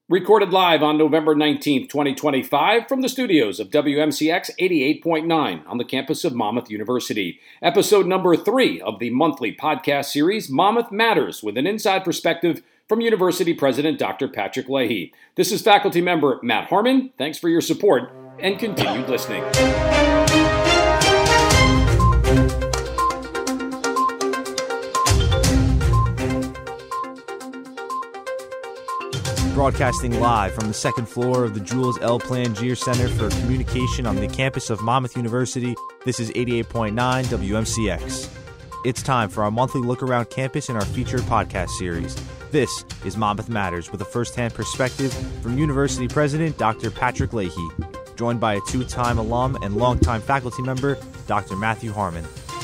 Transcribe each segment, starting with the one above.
Recorded live on November 19th, 2025, from the studios of WMCX 88.9 on the campus of Monmouth University. Episode number 3 of the monthly podcast series, Monmouth Matters, with an inside perspective from University President Dr. Patrick Leahy. This is faculty member Matt Harmon. Thanks for your support and continued listening. Broadcasting live from the second floor of the Jules L. Plangier Center for Communication on the campus of Monmouth University, this is 88.9 WMCX. It's time for our monthly look around campus and our featured podcast series. This is Monmouth Matters, with a first-hand perspective from University President Dr. Patrick Leahy, joined by a two-time alum and longtime faculty member, Dr. Matthew Harmon.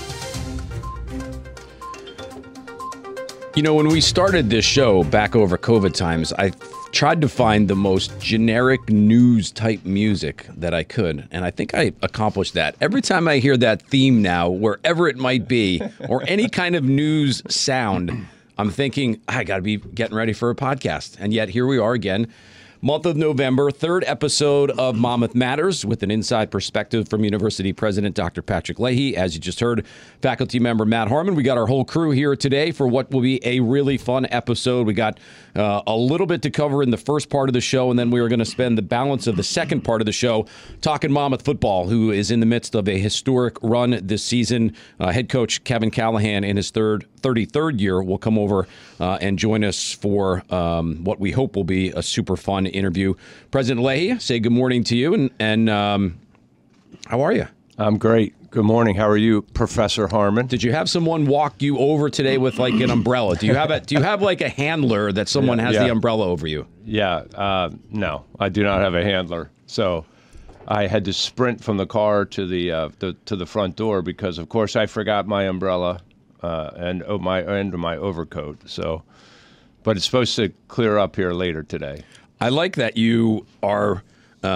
You know, when we started this show back over COVID times, I tried to find the most generic news type music that I could, and I think I accomplished that. Every time I hear that theme now, wherever it might be, or any kind of news sound, I'm thinking, I got to be getting ready for a podcast. And yet here we are again. Month of November, third episode of Monmouth Matters, with an inside perspective from University President Dr. Patrick Leahy. As you just heard, faculty member Matt Harmon. We got our whole crew here today for what will be a really fun episode. We got a little bit to cover in the first part of the show, and then we are going to spend the balance of the second part of the show talking Monmouth football, who is in the midst of a historic run this season. Head coach Kevin Callahan, in his 33rd year, will come over and join us for what we hope will be a super fun interview. President Leahy, say good morning to you, and how are you? I'm great. Good morning. How are you, Professor Harmon? Did you have someone walk you over today with like an umbrella? Do you have like a handler that someone has the umbrella over you? Yeah. No, I do not have a handler. So I had to sprint from the car to the front door because, of course, I forgot my umbrella and my overcoat. So, but it's supposed to clear up here later today. I like that you are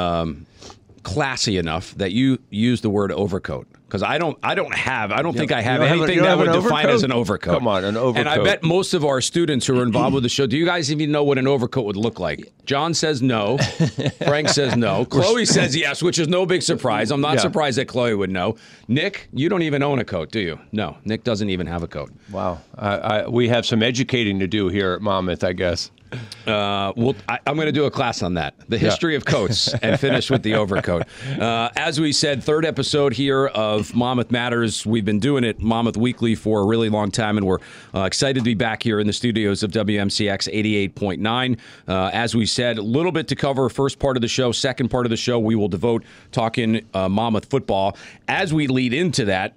classy enough that you use the word overcoat, because I don't think I have anything that would define as an overcoat. Come on, an overcoat. And I bet most of our students who are involved with the show, do you guys even know what an overcoat would look like? John says no. Frank says no. Chloe says yes, which is no big surprise. I'm not surprised that Chloe would know. Nick, you don't even own a coat, do you? No, Nick doesn't even have a coat. Wow. We have some educating to do here at Monmouth, I guess. I'm going to do a class on that, the history of coats, and finish with the overcoat. As we said, third episode here of Monmouth Matters. We've been doing it Monmouth Weekly for a really long time, and we're excited to be back here in the studios of WMCX 88.9. As we said, a little bit to cover. First part of the show, second part of the show, we will devote talking Monmouth football. As we lead into that,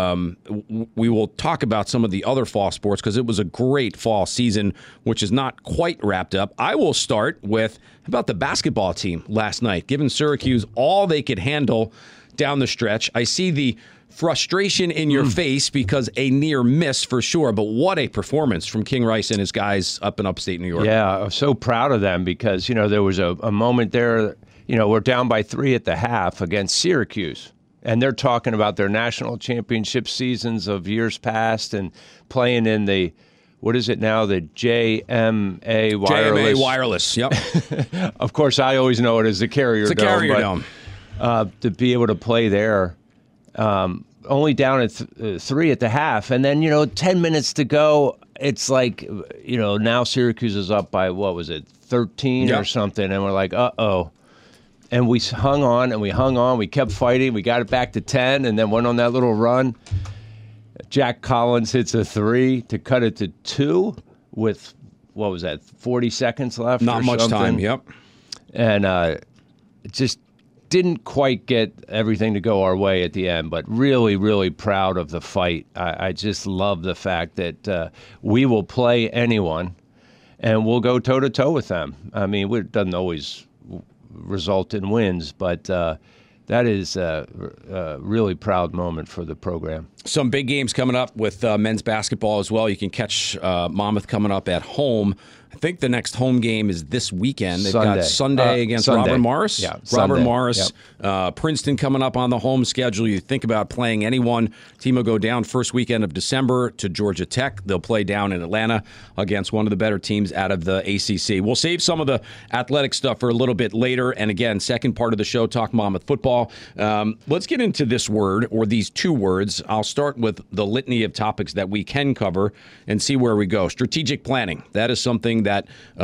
we will talk about some of the other fall sports, because it was a great fall season, which is not quite wrapped up. I will start with about the basketball team last night, giving Syracuse all they could handle down the stretch. I see the frustration in your face because a near miss for sure, but what a performance from King Rice and his guys up in upstate New York. Yeah, I'm so proud of them because, there was a moment there, we're down by 3 at the half against Syracuse. And they're talking about their national championship seasons of years past and playing in the, what is it now, the JMA Wireless. JMA Wireless, yep. Of course, I always know it as the Carrier Dome. It's a Carrier Dome. To be able to play there, only down at 3 at the half. And then, 10 minutes to go, it's like, now Syracuse is up by, 13 or something. And we're like, uh-oh. And we hung on, we kept fighting, we got it back to 10, and then went on that little run. Jack Collins hits a 3 to cut it to 2 with, 40 seconds left? Not much time, yep. And it just didn't quite get everything to go our way at the end, but really, really proud of the fight. I just love the fact that we will play anyone, and we'll go toe-to-toe with them. I mean, it doesn't always result in wins, but that is a really proud moment for the program. Some big games coming up with men's basketball as well. You can catch Monmouth coming up at home I think the next home game is this weekend. They've Sunday. got Sunday against Sunday. Robert Morris. Yeah, Robert Sunday. Morris. Yep. Princeton coming up on the home schedule. You think about playing anyone. Team will go down first weekend of December to Georgia Tech. They'll play down in Atlanta against one of the better teams out of the ACC. We'll save some of the athletic stuff for a little bit later. And again, second part of the show, talk Monmouth football. Let's get into this word, or these two words. I'll start with the litany of topics that we can cover and see where we go. Strategic planning. That is something that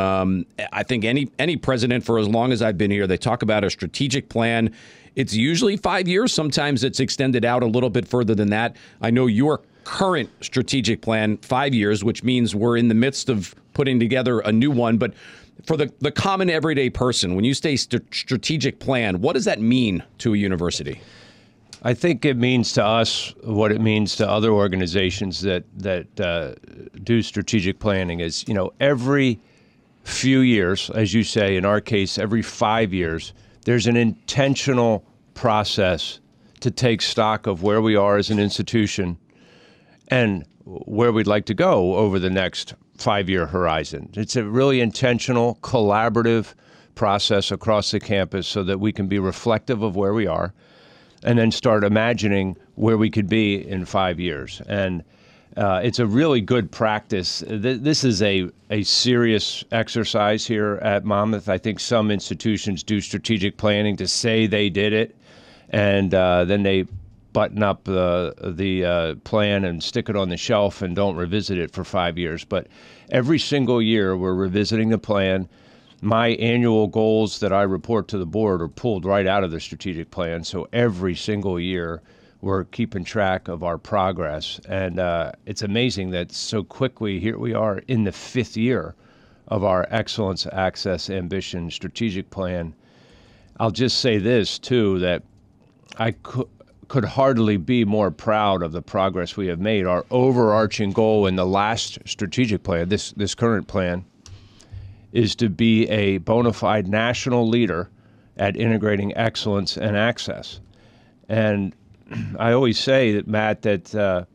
I think any president, for as long as I've been here, they talk about a strategic plan. It's usually 5 years. Sometimes it's extended out a little bit further than that. I know your current strategic plan, 5 years, which means we're in the midst of putting together a new one. But for the common everyday person, when you say strategic plan, what does that mean to a university? I think it means to us what it means to other organizations that do strategic planning is, every few years, as you say, in our case, every 5 years, there's an intentional process to take stock of where we are as an institution and where we'd like to go over the next 5-year horizon. It's a really intentional, collaborative process across the campus so that we can be reflective of where we are and then start imagining where we could be in 5 years. And it's a really good practice. This is a serious exercise here at Monmouth. I think some institutions do strategic planning to say they did it, and then they button up the plan and stick it on the shelf and don't revisit it for 5 years. But every single year we're revisiting the plan. My annual goals that I report to the board are pulled right out of the strategic plan. So every single year we're keeping track of our progress. And it's amazing that so quickly here we are in the 5th year of our Excellence, Access, Ambition strategic plan. I'll just say this, too, that I could hardly be more proud of the progress we have made. Our overarching goal in the last strategic plan, this current plan, is to be a bona fide national leader at integrating excellence and access. And I always say that, Matt, that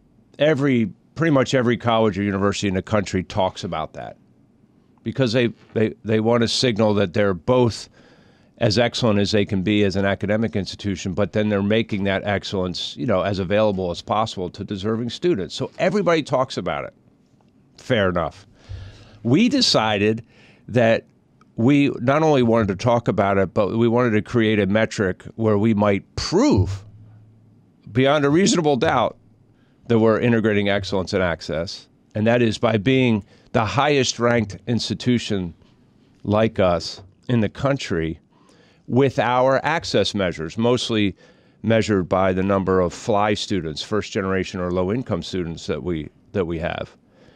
pretty much every college or university in the country talks about that because they want to signal that they're both as excellent as they can be as an academic institution, but then they're making that excellence, as available as possible to deserving students. So everybody talks about it. Fair enough. We decided that we not only wanted to talk about it, but we wanted to create a metric where we might prove beyond a reasonable doubt that we're integrating excellence and access. And that is by being the highest ranked institution like us in the country with our access measures, mostly measured by the number of FLI students, first generation or low income students that we have.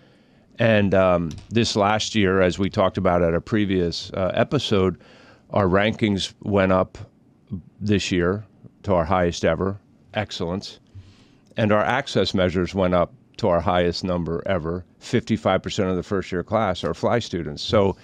And this last year, as we talked about at a previous episode, our rankings went up this year to our highest ever, excellence. And our access measures went up to our highest number ever. 55% of the first-year class are FLI students. So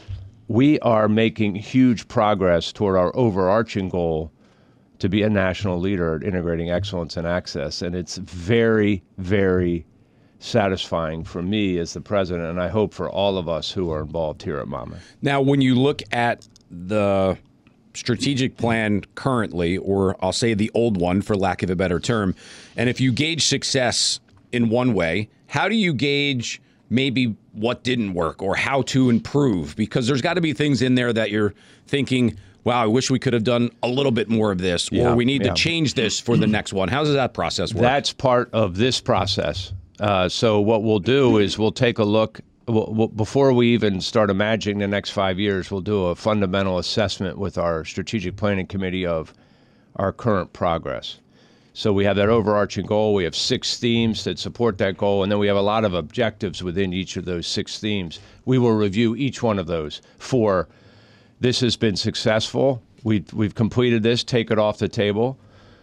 we are making huge progress toward our overarching goal to be a national leader at integrating excellence and access. And it's very, very satisfying for me as the president, and I hope for all of us who are involved here at Monmouth. Now, when you look at the strategic plan currently, or I'll say the old one for lack of a better term, and if you gauge success in one way, how do you gauge maybe what didn't work or how to improve? Because there's got to be things in there that you're thinking, wow, I wish we could have done a little bit more of this, or we need to change this for the next one. How does that process work? That's part of this process. So what we'll do is we'll take a look, before we even start imagining the next 5 years, we'll do a fundamental assessment with our strategic planning committee of our current progress. So we have that overarching goal. We have 6 themes that support that goal, and then we have a lot of objectives within each of those 6 themes. We will review each one of those for this has been successful. We've completed this, take it off the table.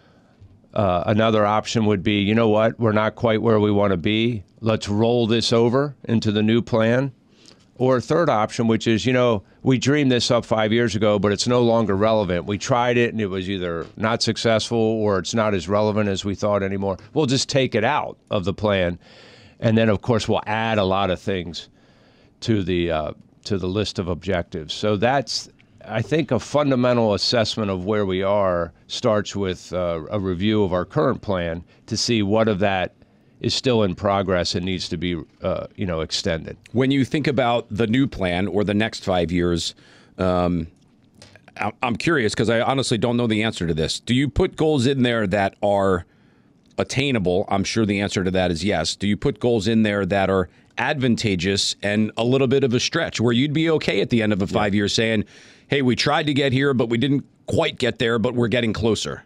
Another option would be, you know what, we're not quite where we want to be. Let's roll this over into the new plan. Or a third option, which is, we dreamed this up 5 years ago, but it's no longer relevant. We tried it and it was either not successful or it's not as relevant as we thought anymore. We'll just take it out of the plan. And then, of course, we'll add a lot of things to the list of objectives. So that's, I think, a fundamental assessment of where we are starts with a review of our current plan to see what of that is still in progress and needs to be, extended. When you think about the new plan or the next 5 years, I'm curious because I honestly don't know the answer to this. Do you put goals in there that are attainable? I'm sure the answer to that is yes. Do you put goals in there that are advantageous and a little bit of a stretch where you'd be okay at the end of a 5 years saying, hey, we tried to get here, but we didn't quite get there, but we're getting closer?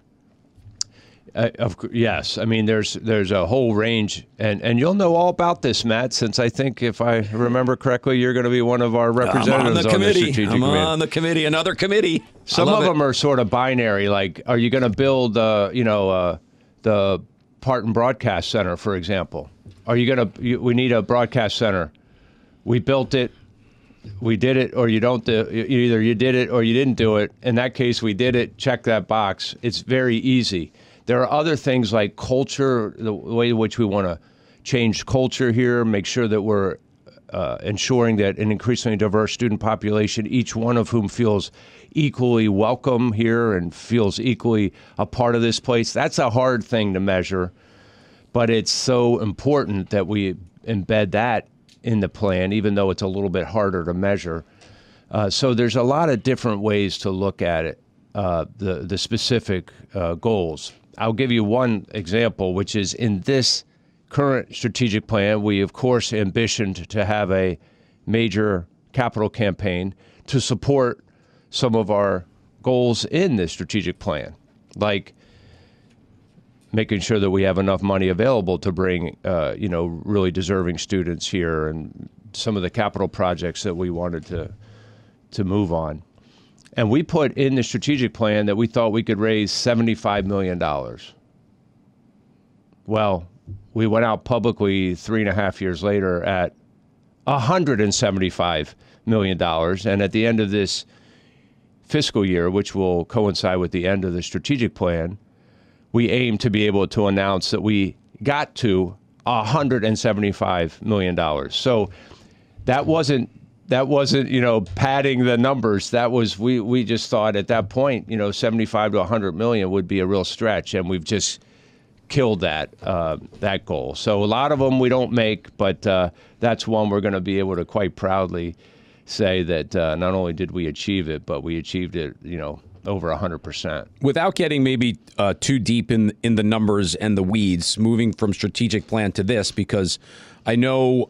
Yes. I mean, there's a whole range, and you'll know all about this, Matt, since I think, if I remember correctly, you're going to be one of our representatives on the strategic committee. I'm on the committee, another committee. Some of them are sort of binary, like, are you going to build, the Parton Broadcast Center, for example? Are you going to? We need a broadcast center. We built it. We did it, or you don't do. Either you did it or you didn't do it. In that case, we did it. Check that box. It's very easy. There are other things like culture, the way in which we want to change culture here, make sure that we're ensuring that an increasingly diverse student population, each one of whom feels equally welcome here and feels equally a part of this place. That's a hard thing to measure, but it's so important that we embed that in the plan, even though it's a little bit harder to measure. So there's a lot of different ways to look at it, the specific goals. I'll give you one example, which is in this current strategic plan, we, of course, ambitioned to have a major capital campaign to support some of our goals in this strategic plan, like making sure that we have enough money available to bring, really deserving students here, and some of the capital projects that we wanted to move on. And we put in the strategic plan that we thought we could raise $75 million. Well, we went out publicly 3.5 years later at $175 million. And at the end of this fiscal year, which will coincide with the end of the strategic plan, we aim to be able to announce that we got to $175 million. So that wasn't, padding the numbers. That was, we just thought at that point, 75 to 100 million would be a real stretch, and we've just killed that goal. So a lot of them we don't make, but that's one we're going to be able to quite proudly say that not only did we achieve it, but we achieved it, over 100%. Without getting maybe too deep in the numbers and the weeds, moving from strategic plan to this, because I know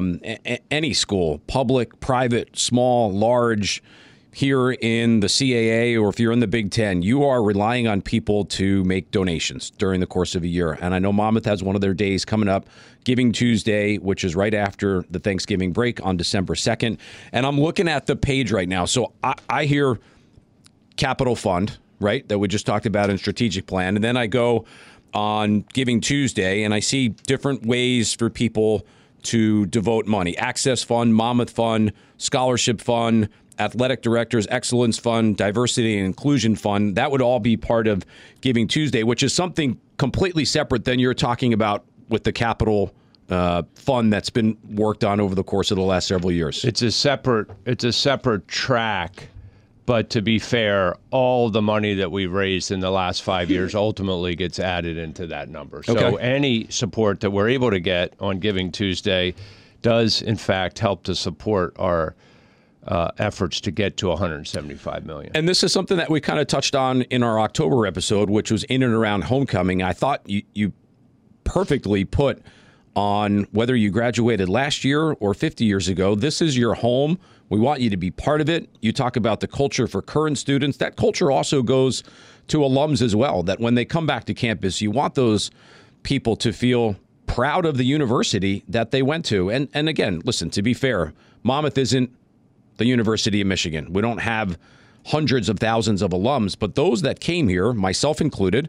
any school, public, private, small, large, here in the CAA or if you're in the Big Ten, you are relying on people to make donations during the course of a year. And I know Monmouth has one of their days coming up, Giving Tuesday, which is right after the Thanksgiving break on December 2nd. And I'm looking at the page right now. So I hear capital fund, right, that we just talked about in strategic plan. And then I go on Giving Tuesday, and I see different ways for people to devote money. Access Fund, Monmouth Fund, Scholarship Fund, Athletic Directors Excellence Fund, Diversity and Inclusion Fund. That would all be part of Giving Tuesday, which is something completely separate than you're talking about with the capital fund that's been worked on over the course of the last several years. It's a separate track. But to be fair, all the money that we've raised in the last 5 years ultimately gets added into that number. So Okay. Any support that we're able to get on Giving Tuesday does, in fact, help to support our efforts to get to $175 million. And this is something that we kind of touched on in our October episode, which was in and around homecoming. I thought you perfectly put on whether you graduated last year or 50 years ago. This is your home. We want you to be part of it. You talk about the culture for current students. That culture also goes to alums as well, that when they come back to campus, you want those people to feel proud of the university that they went to. And again, listen, to be fair, Monmouth isn't the University of Michigan. We don't have hundreds of thousands of alums, but those that came here, myself included,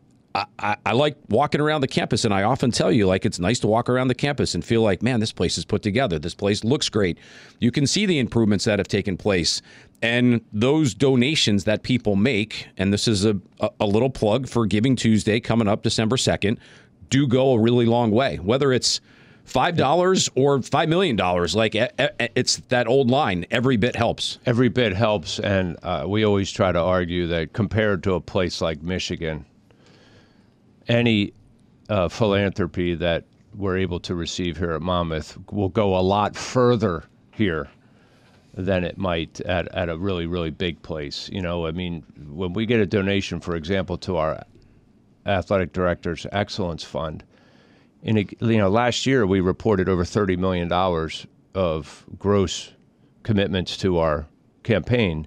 I like walking around the campus, and I often tell you, like, it's nice to walk around the campus and feel like, man, this place is put together. This place looks great. You can see the improvements that have taken place. And those donations that people make, and this is a little plug for Giving Tuesday coming up December 2nd, do go a really long way. Whether it's $5 or $5 million. Like, it's that old line. Every bit helps. Every bit helps. And we always try to argue that compared to a place like Michigan, any philanthropy that we're able to receive here at Monmouth will go a lot further here than it might at a really, really big place. You know, I mean, when we get a donation, for example, to our Athletic Directors Excellence Fund, last year we reported over $30 million of gross commitments to our campaign,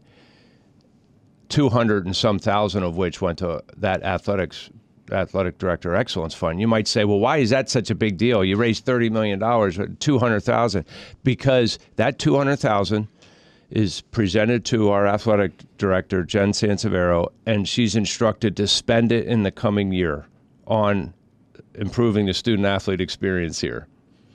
200 and some thousand of which went to that Athletic Director Excellence Fund. You might say, well, why is that such a big deal? You raised $30 million, $200,000, because that $200,000 is presented to our athletic director, Jen Sansevero, and she's instructed to spend it in the coming year on improving the student-athlete experience here.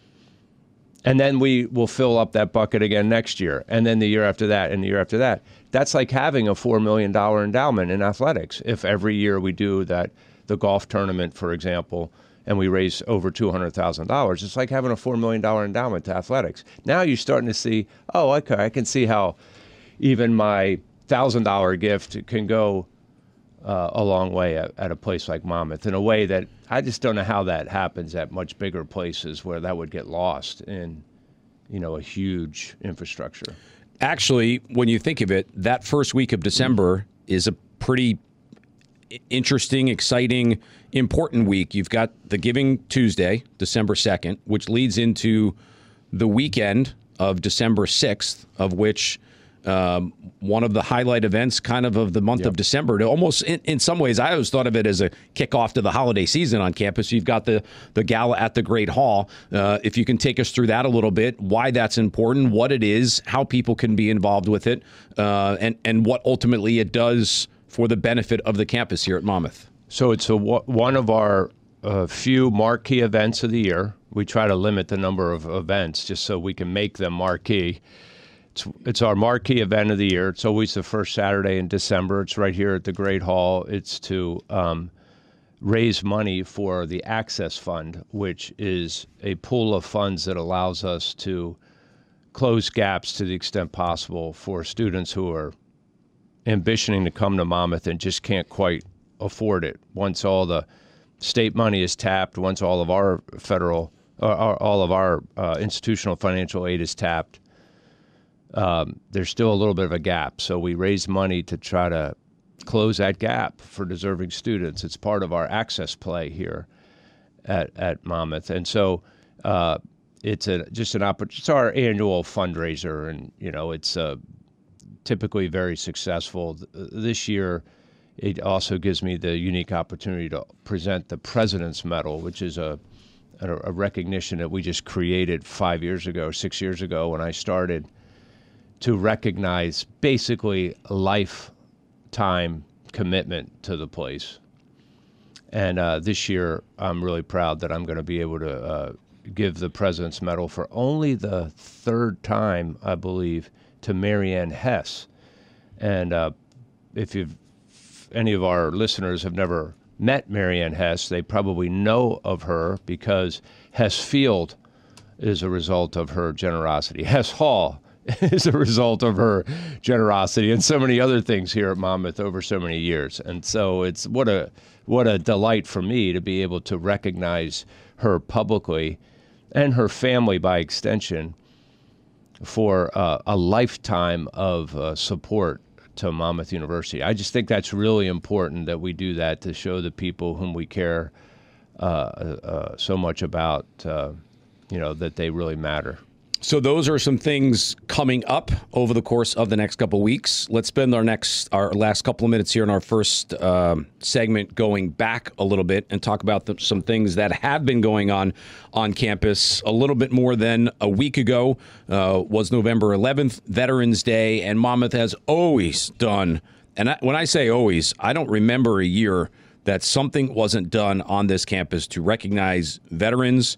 And then we will fill up that bucket again next year, and then the year after that, and the year after that. That's like having a $4 million endowment in athletics. If every year we do that, the golf tournament, for example, and we raise over $200,000, it's like having a $4 million endowment to athletics. Now you're starting to see, oh, okay, I can see how even my $1,000 gift can go a long way at a place like Monmouth, in a way that I just don't know how that happens at much bigger places where that would get lost in, a huge infrastructure. Actually, when you think of it, that first week of December is a pretty interesting, exciting, important week. You've got the Giving Tuesday, December 2nd, which leads into the weekend of December 6th, of which one of the highlight events kind of the month of December. Almost in some ways, I always thought of it as a kickoff to the holiday season on campus. You've got the gala at the Great Hall. If you can take us through that a little bit, why that's important, what it is, how people can be involved with it, and what ultimately it does for the benefit of the campus here at Monmouth. So it's one of our few marquee events of the year. We try to limit the number of events just so we can make them marquee. It's our marquee event of the year. It's always the first Saturday in December. It's right here at the Great Hall. It's to raise money for the Access Fund, which is a pool of funds that allows us to close gaps to the extent possible for students who are ambitioning to come to Monmouth and just can't quite afford it. Once all the state money is tapped, once all of our federal, all of our institutional financial aid is tapped, there's still a little bit of a gap. So we raise money to try to close that gap for deserving students. It's part of our access play here at Monmouth. And so it's just an opportunity. It's our annual fundraiser, and it's typically very successful. This year, it also gives me the unique opportunity to present the President's Medal, which is a recognition that we just created 6 years ago when I started, to recognize basically a lifetime commitment to the place. And this year, I'm really proud that I'm going to be able to give the President's Medal for only the third time, I believe, to Marianne Hess. And if any of our listeners have never met Marianne Hess, they probably know of her because Hess Field is a result of her generosity. Hess Hall is a result of her generosity, and so many other things here at Monmouth over so many years. And so it's what a delight for me to be able to recognize her publicly, and her family by extension, for a lifetime of support to Monmouth University. I just think that's really important that we do that, to show the people whom we care so much about, that they really matter. So those are some things coming up over the course of the next couple of weeks. Let's spend our last couple of minutes here in our first segment going back a little bit and talk about some things that have been going on campus. A little bit more than a week ago was November 11th, Veterans Day, and Monmouth has always done, and when I say always, I don't remember a year that something wasn't done on this campus to recognize veterans,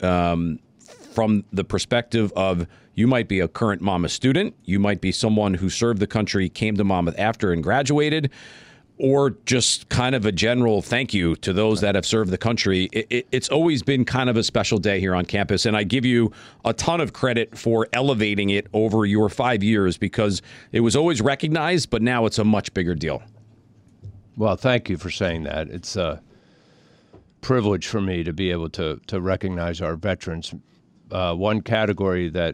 from the perspective of, you might be a current Monmouth student, you might be someone who served the country, came to Monmouth after and graduated. or just kind of a general thank you to those that have served the country. It's always been kind of a special day here on campus, and I give you a ton of credit for elevating it over your 5 years, because it was always recognized, but now it's a much bigger deal. Well, thank you for saying that. It's a privilege for me to be able to recognize our veterans. One category that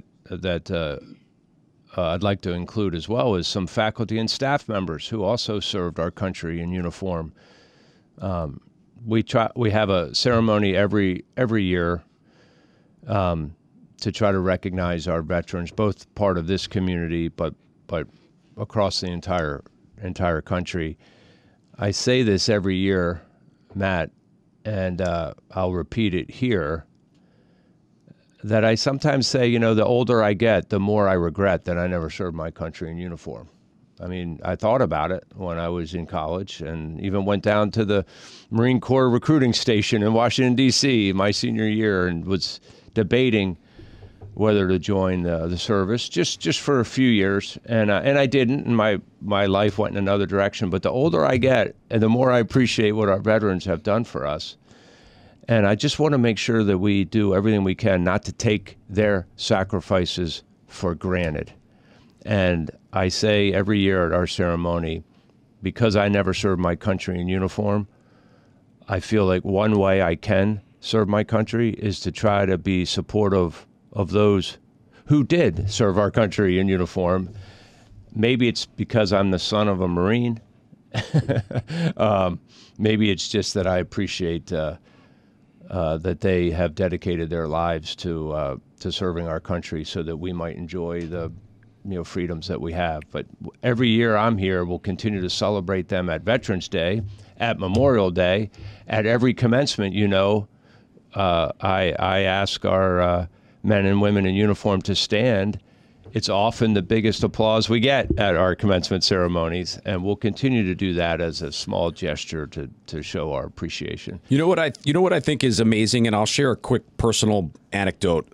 I'd like to include as well is some faculty and staff members who also served our country in uniform. We have a ceremony every year to try to recognize our veterans, both part of this community, but across the entire country. I say this every year, Matt, and I'll repeat it here, that I sometimes say, the older I get, the more I regret that I never served my country in uniform. I mean, I thought about it when I was in college, and even went down to the Marine Corps recruiting station in Washington, D.C. my senior year, and was debating whether to join the service just for a few years. And I didn't, and my life went in another direction. But the older I get, and the more I appreciate what our veterans have done for us. And I just want to make sure that we do everything we can not to take their sacrifices for granted. And I say every year at our ceremony, because I never served my country in uniform, I feel like one way I can serve my country is to try to be supportive of those who did serve our country in uniform. Maybe it's because I'm the son of a Marine. Maybe it's just that I appreciate that they have dedicated their lives to serving our country so that we might enjoy the freedoms that we have. But every year I'm here, we'll continue to celebrate them at Veterans Day, at Memorial Day, at every commencement. I ask our men and women in uniform to stand. It's often the biggest applause we get at our commencement ceremonies, and we'll continue to do that as a small gesture to show our appreciation. You know what I think is amazing, and I'll share a quick personal anecdote.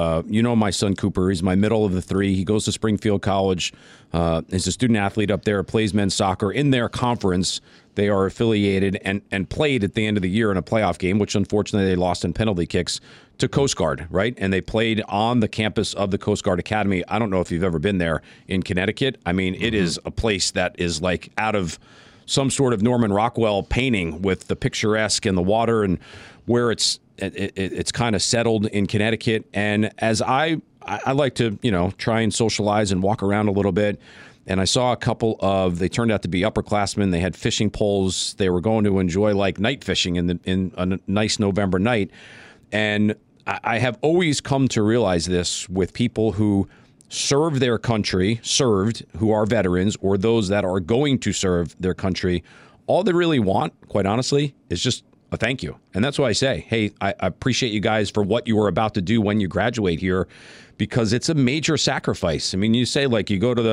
My son Cooper, he's my middle of the three. He goes to Springfield College. He's a student athlete up there, plays men's soccer. In their conference, they are affiliated and played at the end of the year in a playoff game, which unfortunately they lost in penalty kicks, to Coast Guard, right? And they played on the campus of the Coast Guard Academy. I don't know if you've ever been there in Connecticut. I mean, it is a place that is like out of some sort of Norman Rockwell painting, with the picturesque and the water, and where it's kind of settled in Connecticut. And as I like to, try and socialize and walk around a little bit, and I saw a couple they turned out to be upperclassmen. They had fishing poles. They were going to enjoy like night fishing in a nice November night. And I have always come to realize this with people who serve their country, who are veterans, or those that are going to serve their country. All they really want, quite honestly, is just a thank you. And that's why I say, hey, I appreciate you guys for what you are about to do when you graduate here, because it's a major sacrifice. I mean, you say like you go to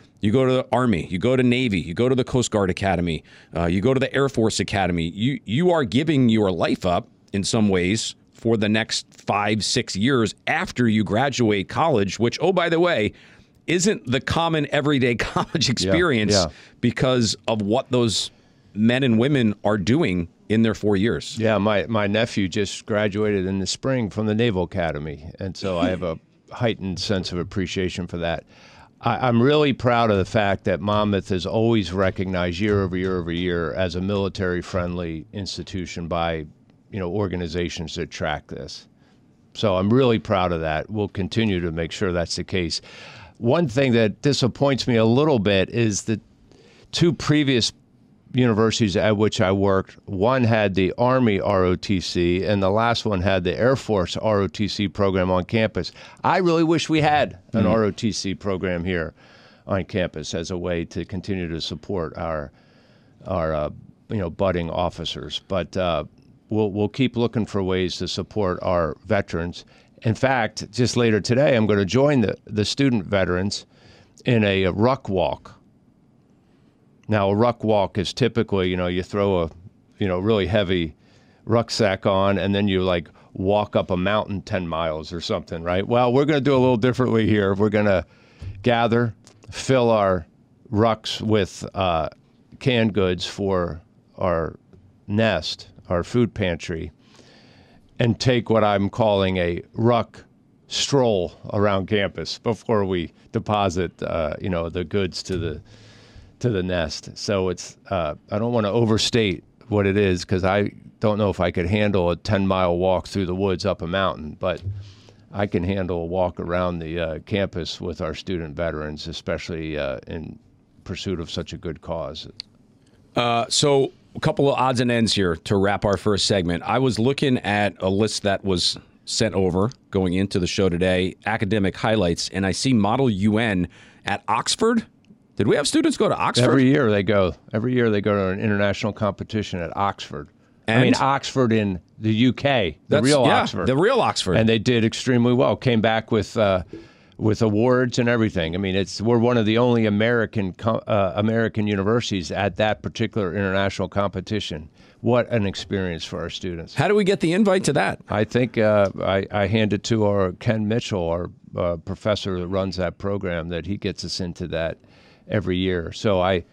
the Army, you go to Navy, you go to the Coast Guard Academy, you go to the Air Force Academy. You are giving your life up in some ways for the next 5-6 years after you graduate college, which, oh, by the way, isn't the common everyday college experience because of what those men and women are doing in their 4 years. Yeah, my nephew just graduated in the spring from the Naval Academy, and so I have a heightened sense of appreciation for that. I'm really proud of the fact that Monmouth is always recognized year over year over year as a military-friendly institution by organizations that track this. So I'm really proud of that. We'll continue to make sure that's the case. One thing that disappoints me a little bit is the two previous universities at which I worked, one had the Army ROTC and the last one had the Air Force ROTC program on campus. I really wish we had an ROTC program here on campus as a way to continue to support our budding officers. But we'll keep looking for ways to support our veterans. In fact, just later today, I'm going to join the student veterans in a ruck walk. Now, a ruck walk is typically, you throw a, really heavy rucksack on, and then you like walk up a mountain 10 miles or something, right? Well, we're going to do a little differently here. We're going to gather, fill our rucks with canned goods for our nest, our food pantry, and take what I'm calling a ruck stroll around campus before we deposit, the goods to the nest. So it's I don't want to overstate what it is, because I don't know if I could handle a 10-mile walk through the woods up a mountain, but I can handle a walk around the campus with our student veterans, especially in pursuit of such a good cause. So a couple of odds and ends here to wrap our first segment. I was looking at a list that was sent over going into the show today, academic highlights, and I see Model UN at Oxford. Did we have students go to Oxford? Every year they go to an international competition at Oxford. And? Oxford in the UK, the real Oxford. And they did extremely well. Came back with awards and everything. I mean, we're one of the only American universities at that particular international competition. What an experience for our students. How do we get the invite to that? I think I hand it to our Ken Mitchell, our professor that runs that program, that he gets us into that every year. So I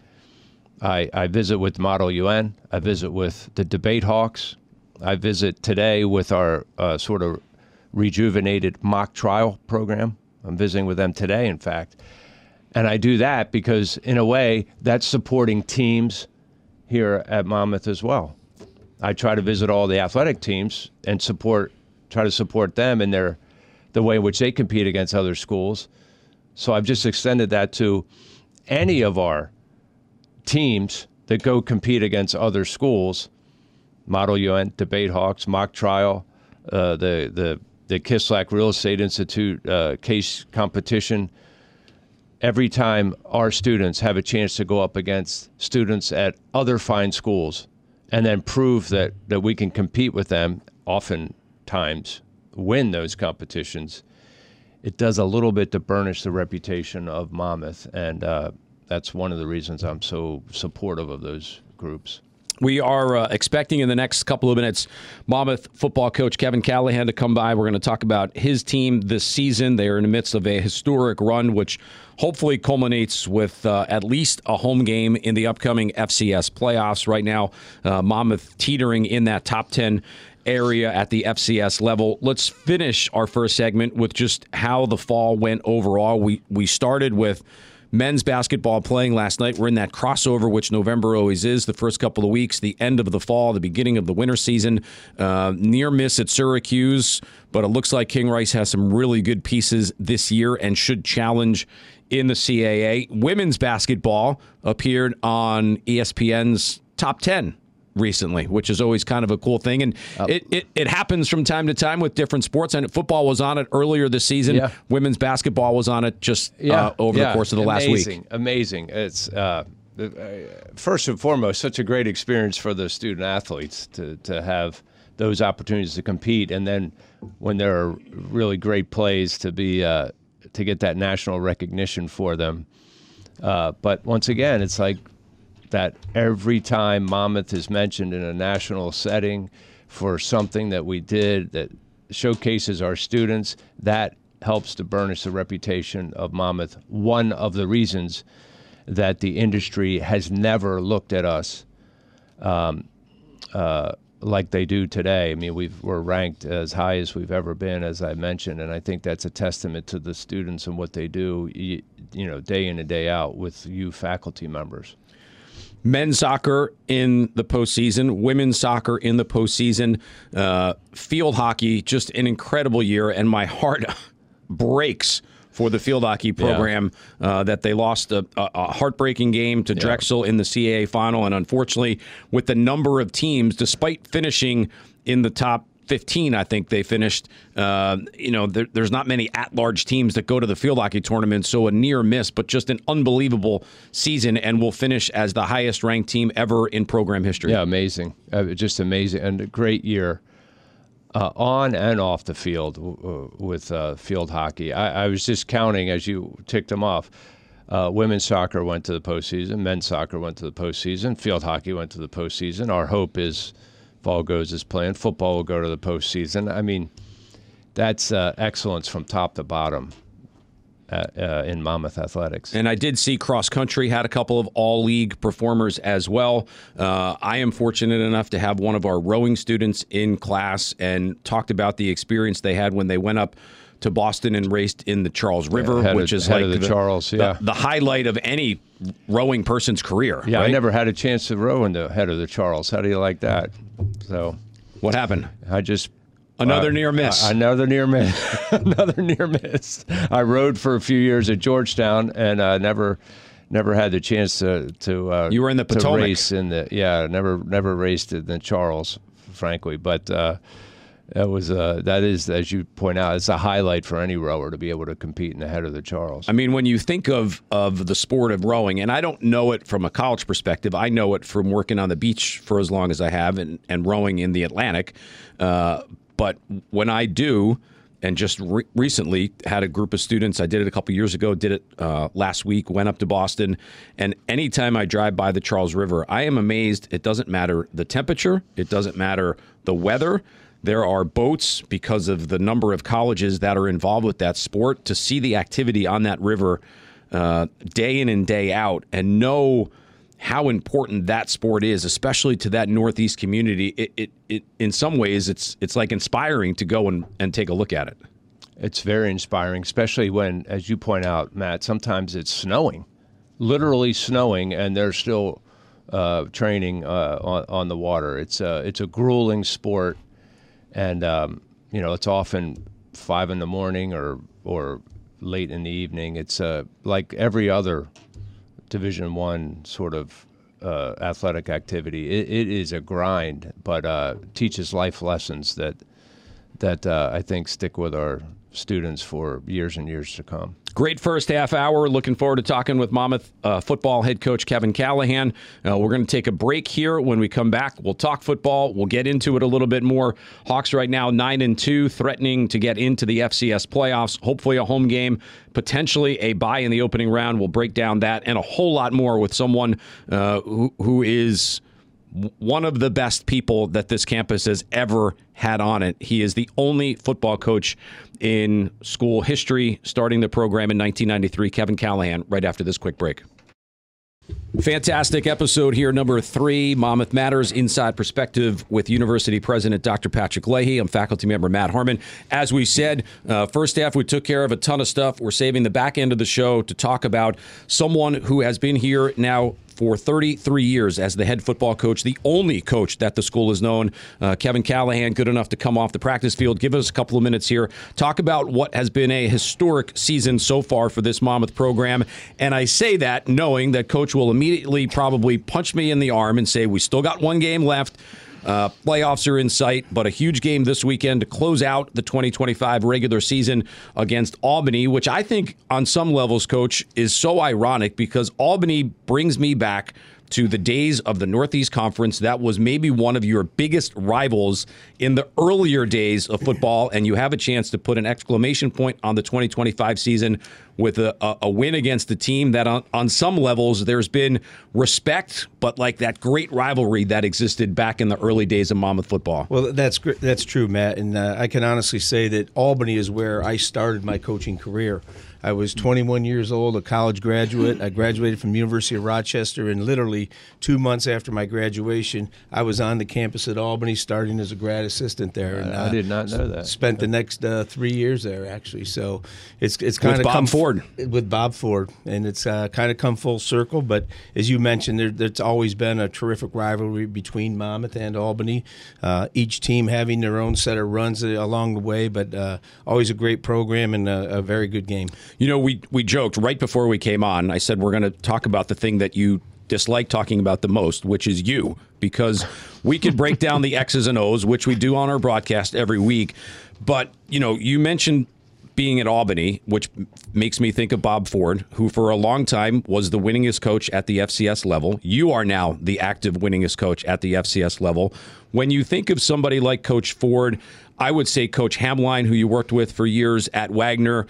visit with Model UN. I visit with the Debate Hawks. I visit today with our sort of rejuvenated mock trial program. I'm visiting with them today, in fact. And I do that because, in a way, that's supporting teams here at Monmouth as well. I try to visit all the athletic teams and try to support them in the way in which they compete against other schools. So I've just extended that to any of our teams that go compete against other schools. Model UN, Debate Hawks, mock trial, the Kislak Real Estate Institute case competition. Every time our students have a chance to go up against students at other fine schools and then prove that we can compete with them, oftentimes win those competitions, it does a little bit to burnish the reputation of Monmouth. And that's one of the reasons I'm so supportive of those groups. We are expecting in the next couple of minutes Monmouth football coach Kevin Callahan to come by. We're going to talk about his team this season. They are in the midst of a historic run, which hopefully culminates with at least a home game in the upcoming FCS playoffs. Right now, Monmouth teetering in that top 10 area at the FCS level. Let's finish our first segment with just how the fall went overall. We started with men's basketball playing last night. We're in that crossover, which November always is, the first couple of weeks, the end of the fall, the beginning of the winter season. Near miss at Syracuse, but it looks like King Rice has some really good pieces this year and should challenge in the CAA. Women's basketball appeared on ESPN's Top 10 recently, which is always kind of a cool thing. And it happens from time to time with different sports. And football was on it earlier this season. Yeah. Women's basketball was on it just over the course of the last week. Amazing. It's first and foremost, such a great experience for the student athletes to have those opportunities to compete. And then when there are really great plays to be to get that national recognition for them. But once again, it's like that every time Monmouth is mentioned in a national setting for something that we did that showcases our students, that helps to burnish the reputation of Monmouth. One of the reasons that the industry has never looked at us like they do today. I mean, we're ranked as high as we've ever been, as I mentioned, and I think that's a testament to the students and what they do, day in and day out with you faculty members. Men's soccer in the postseason, women's soccer in the postseason, field hockey, just an incredible year, and my heart breaks for the field hockey program that they lost a heartbreaking game to Drexel in the CAA final, and unfortunately, with the number of teams, despite finishing in the top 15, I think they finished. There's not many at-large teams that go to the field hockey tournament, so a near miss, but just an unbelievable season, and will finish as the highest-ranked team ever in program history. Yeah, amazing. Just amazing, and a great year on and off the field with field hockey. I was just counting as you ticked them off. Women's soccer went to the postseason. Men's soccer went to the postseason. Field hockey went to the postseason. Our hope is, if all goes as planned, football will go to the postseason. I mean, that's excellence from top to bottom. in Monmouth athletics. And I did see cross country had a couple of all-league performers as well. I am fortunate enough to have one of our rowing students in class and talked about the experience they had when they went up to Boston and raced in the Charles River, which is like the highlight of any rowing person's career. Yeah, right? I never had a chance to row in the head of the Charles. How do you like that? So, what happened? I just another near miss. Another near miss. Another near miss. I rowed for a few years at Georgetown and never had the chance to you were in the Potomac. To race in the never raced in the Charles, frankly, but. That is, as you point out, it's a highlight for any rower to be able to compete in the head of the Charles. I mean, when you think of the sport of rowing, and I don't know it from a college perspective, I know it from working on the beach for as long as I have and rowing in the Atlantic. But when I do, and just recently had a group of students, I did it a couple years ago, did it last week, went up to Boston, and anytime I drive by the Charles River, I am amazed. It doesn't matter the temperature. It doesn't matter the weather. There are boats because of the number of colleges that are involved with that sport to see the activity on that river day in and day out and know how important that sport is, especially to that Northeast community. It in some ways, it's like inspiring to go and take a look at it. It's very inspiring, especially when, as you point out, Matt, sometimes it's snowing, literally snowing, and they're still training on the water. It's a grueling sport. And, it's often 5 a.m. or late in the evening. It's like every other Division I sort of athletic activity. It is a grind, but teaches life lessons that I think stick with our students for years and years to come. Great first half hour. Looking forward to talking with Monmouth football head coach Kevin Callahan. We're going to take a break here. When we come back, we'll talk football. We'll get into it a little bit more. Hawks right now 9-2, threatening to get into the FCS playoffs. Hopefully a home game, potentially a bye in the opening round. We'll break down that and a whole lot more with someone who is one of the best people that this campus has ever had on it. He is the only football coach in school history starting the program in 1993. Kevin Callahan, right after this quick break. Fantastic episode here, number 3, Monmouth Matters, Inside Perspective with University President Dr. Patrick Leahy. I'm faculty member Matt Harmon. As we said, first half we took care of a ton of stuff. We're saving the back end of the show to talk about someone who has been here now for 33 years as the head football coach, the only coach that the school has known. Kevin Callahan, good enough to come off the practice field. Give us a couple of minutes here. Talk about what has been a historic season so far for this Monmouth program. And I say that knowing that Coach will immediately probably punch me in the arm and say, we still got one game left. Playoffs are in sight, but a huge game this weekend to close out the 2025 regular season against Albany, which I think on some levels, Coach, is so ironic because Albany brings me back to the days of the Northeast Conference. That was maybe one of your biggest rivals in the earlier days of football, and you have a chance to put an exclamation point on the 2025 season with a win against a team that on some levels there's been respect, but like that great rivalry that existed back in the early days of Monmouth football. Well, that's true, Matt, and I can honestly say that Albany is where I started my coaching career. I was 21 years old, a college graduate. I graduated from the University of Rochester, and literally 2 months after my graduation, I was on the campus at Albany, starting as a grad assistant there. And, I did not know that. Spent the next 3 years there, actually. So it's kind of Bob Ford. With Bob Ford, and it's kind of come full circle. But as you mentioned, there's always been a terrific rivalry between Monmouth and Albany. Each team having their own set of runs along the way, but always a great program and a very good game. You know, we joked right before we came on. I said we're going to talk about the thing that you dislike talking about the most, which is you, because we could break down the X's and O's, which we do on our broadcast every week. But, you know, you mentioned being at Albany, which makes me think of Bob Ford, who for a long time was the winningest coach at the FCS level. You are now the active winningest coach at the FCS level. When you think of somebody like Coach Ford, I would say Coach Hamline, who you worked with for years at Wagner.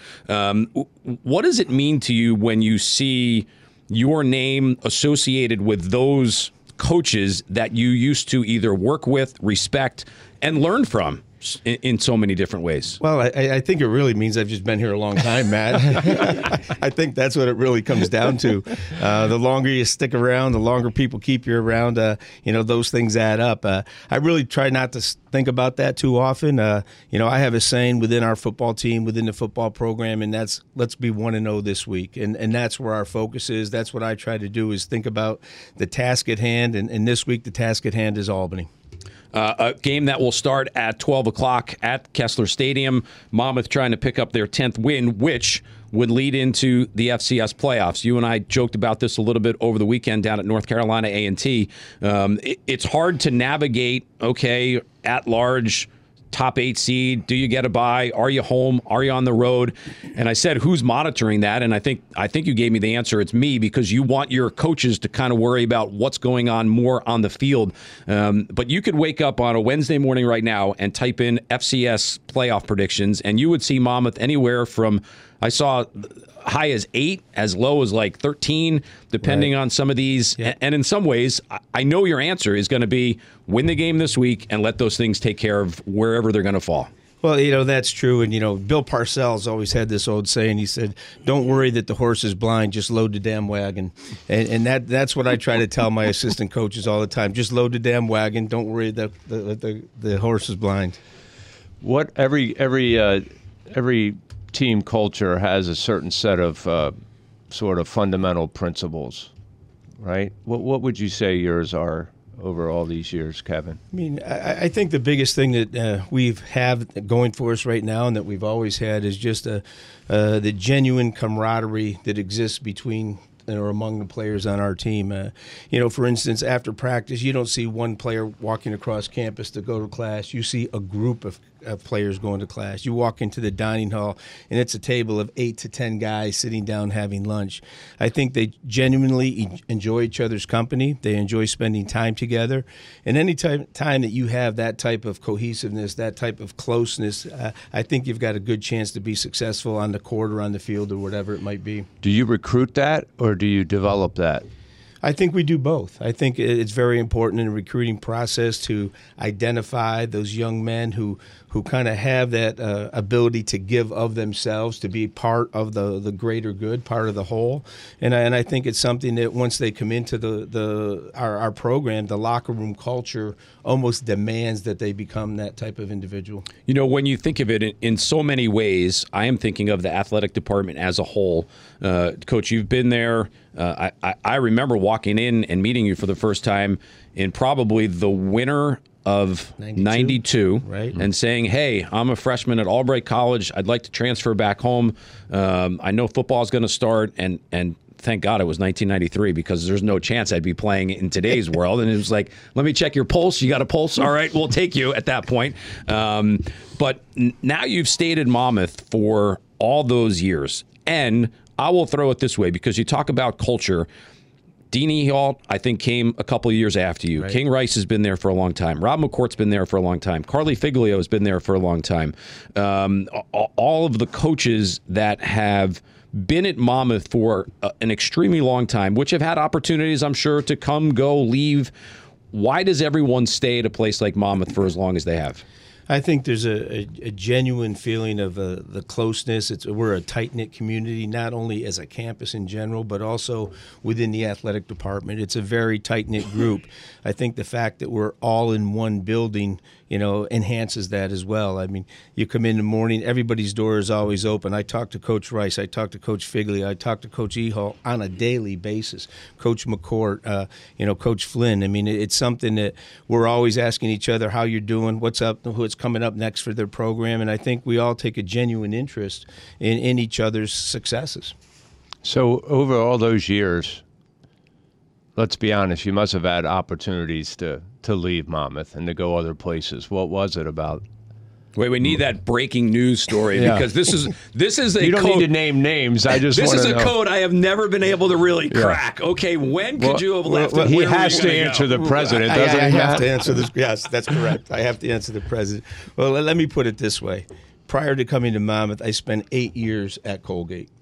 What does it mean to you when you see your name associated with those coaches that you used to either work with, respect, and learn from in so many different ways? Well, I think it really means I've just been here a long time, Matt. I think that's what it really comes down to. The longer you stick around, the longer people keep you around, those things add up. I really try not to think about that too often. I have a saying within our football team, within the football program, and that's let's be 1-0 this week. And that's where our focus is. That's what I try to do, is think about the task at hand. And this week, the task at hand is Albany. A game that will start at 12 o'clock at Kessler Stadium. Monmouth trying to pick up their 10th win, which would lead into the FCS playoffs. You and I joked about this a little bit over the weekend down at North Carolina A&T. It's hard to navigate, at large, top 8 seed. Do you get a bye? Are you home? Are you on the road? And I said, who's monitoring that? And I think you gave me the answer. It's me, because you want your coaches to kind of worry about what's going on more on the field. But you could wake up on a Wednesday morning right now and type in FCS playoff predictions, and you would see Monmouth anywhere from, I saw high as 8, as low as like 13, depending on some of these. Yeah. And in some ways, I know your answer is going to be win the game this week and let those things take care of wherever they're going to fall. Well, that's true. And, Bill Parcells always had this old saying. He said, don't worry that the horse is blind, just load the damn wagon. And that's what I try to tell my assistant coaches all the time. Just load the damn wagon. Don't worry that the horse is blind. What every team culture has a certain set of sort of fundamental principles, right? What would you say yours are over all these years, Kevin? I mean, I think the biggest thing that we have going for us right now, and that we've always had, is just the genuine camaraderie that exists between or among the players on our team. For instance, after practice, you don't see one player walking across campus to go to class. You see a group of players going to class. You walk into the dining hall, and it's a table of 8 to 10 guys sitting down having lunch. I think they genuinely enjoy each other's company. They enjoy spending time together. And any time that you have that type of cohesiveness, that type of closeness, I think you've got a good chance to be successful on the court or on the field or whatever it might be. Do you recruit that, or do you develop that? I think we do both. I think it's very important in the recruiting process to identify those young men who kind of have that ability to give of themselves, to be part of the greater good, part of the whole. And I think it's something that once they come into our program, the locker room culture almost demands that they become that type of individual. When you think of it in so many ways, I am thinking of the athletic department as a whole. Coach, you've been there. I remember walking in and meeting you for the first time in probably the winter of 92 right, and saying, hey, I'm a freshman at Albright College. I'd like to transfer back home. I know football is going to start, and thank God it was 1993, because there's no chance I'd be playing in today's world. And it was like, let me check your pulse. You got a pulse? All right, we'll take you at that point. But now you've stayed at Monmouth for all those years. And I will throw it this way, because you talk about culture. Dean Ehalt, I think, came a couple of years after you. Right. King Rice has been there for a long time. Rob McCourt's been there for a long time. Carly Figlio has been there for a long time. All of the coaches that have been at Monmouth for an extremely long time, which have had opportunities, I'm sure, to come, go, leave. Why does everyone stay at a place like Monmouth for as long as they have? I think there's a genuine feeling of the closeness. We're a tight-knit community, not only as a campus in general, but also within the athletic department. It's a very tight-knit group. I think the fact that we're all in one building, enhances that as well. I mean, you come in the morning, everybody's door is always open. I talk to Coach Rice. I talk to Coach Figley. I talk to Coach Ehalt on a daily basis. Coach McCourt, Coach Flynn. I mean, it's something that we're always asking each other how you're doing, what's up, what's coming up next for their program. And I think we all take a genuine interest in each other's successes. So over all those years, let's be honest, you must have had opportunities to leave Monmouth and to go other places. What was it about? Wait, we need that breaking news story, because this is a you don't code. need to name names. I just this want to is a know. code I have never been able to really crack. Okay, when could you have left? Well, and he where has were to you answer go? the president, I doesn't he? have to answer this. Yes, that's correct. I have to answer the president. Well, let me put it this way. Prior to coming to Monmouth, I spent 8 years at Colgate.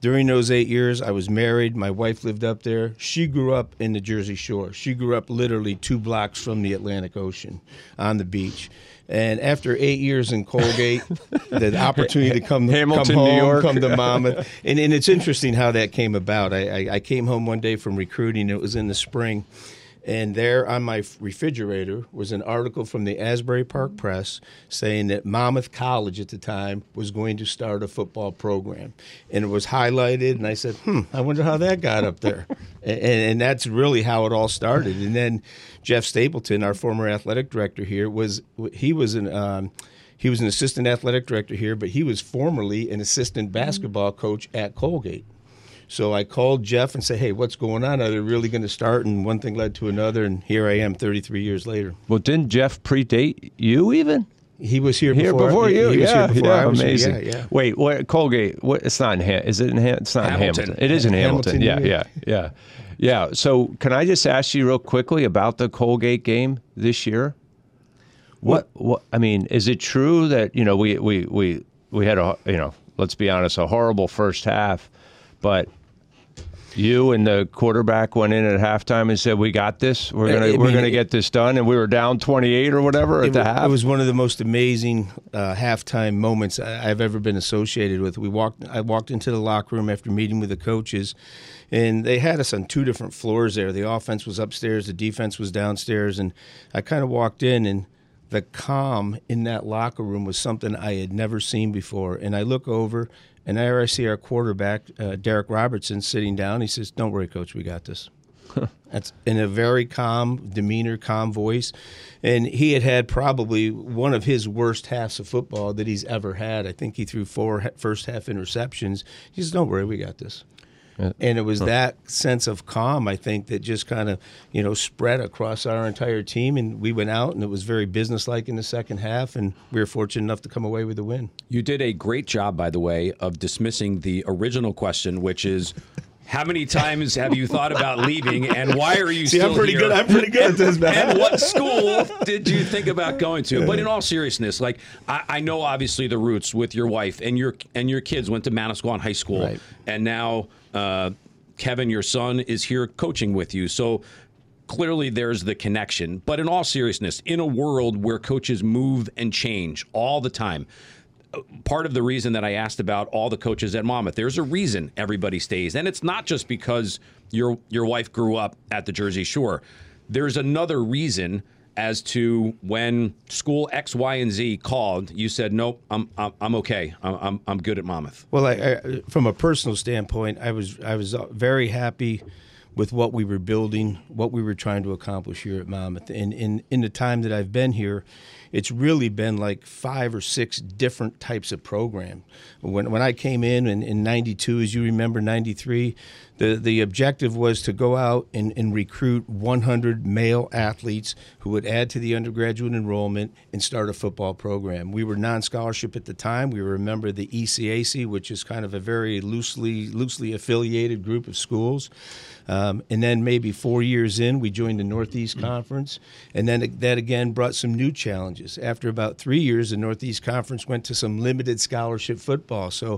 During those 8 years, I was married. My wife lived up there. She grew up in the Jersey Shore. She grew up literally 2 blocks from the Atlantic Ocean on the beach. And after 8 years in Colgate, the opportunity to come Hamilton, home, New York. come to Monmouth. And it's interesting how that came about. I came home one day from recruiting. It was in the spring. And there on my refrigerator was an article from the Asbury Park Press saying that Monmouth College at the time was going to start a football program. And it was highlighted, and I said, I wonder how that got up there. And that's really how it all started. And then Jeff Stapleton, our former athletic director here, was an assistant athletic director here, but he was formerly an assistant basketball coach at Colgate. So I called Jeff and said, hey, what's going on? Are they really going to start? And one thing led to another, and here I am 33 years later. Well, didn't Jeff predate you even? He was here before you. He was here before I was amazing. Here. Yeah. Wait, what, Colgate? What? It's not in Is it in It's not Hamilton. in Hamilton. It is in Hamilton. Yeah. So can I just ask you real quickly about the Colgate game this year? What? I mean, is it true that we had let's be honest, a horrible first half, but you and the quarterback went in at halftime and said, "We got this. We're gonna get this done." And we were down 28 or whatever at the half. It was one of the most amazing halftime moments I've ever been associated with. I walked into the locker room after meeting with the coaches, and they had us on 2 different floors there. The offense was upstairs, the defense was downstairs, and I kind of walked in, and the calm in that locker room was something I had never seen before. And I look over, and there I see our quarterback, Derek Robertson, sitting down. He says, "Don't worry, Coach, we got this." That's in a very calm demeanor, calm voice. And he had probably one of his worst halves of football that he's ever had. I think he threw 4 first-half interceptions. He says, "Don't worry, we got this." And it was that sense of calm, I think, that just kind of, spread across our entire team. And we went out, and it was very businesslike in the second half, and we were fortunate enough to come away with a win. You did a great job, by the way, of dismissing the original question, which is, how many times have you thought about leaving, and why are you still here? I'm pretty good at this, man. And what school did you think about going to? But in all seriousness, like I know obviously the roots with your wife and your kids went to Manasquan High School, right. And now Kevin, your son, is here coaching with you. So clearly there's the connection. But in all seriousness, in a world where coaches move and change all the time, part of the reason that I asked about all the coaches at Monmouth, there's a reason everybody stays. And it's not just because your wife grew up at the Jersey Shore. There's another reason as to when school X, Y, and Z called, you said, "Nope, I'm okay. I'm good at Monmouth." Well, I from a personal standpoint, I was very happy with what we were building, what we were trying to accomplish here at Monmouth. And in the time that I've been here, it's really been like 5 or 6 different types of program. When I came in 92, as you remember, 93, the objective was to go out and recruit 100 male athletes who would add to the undergraduate enrollment and start a football program. We were non-scholarship at the time. We were a member of the ECAC, which is kind of a very loosely affiliated group of schools. And then maybe 4 years in, we joined the Northeast Conference, and then that again brought some new challenges. After about 3 years, the Northeast Conference went to some limited scholarship football, so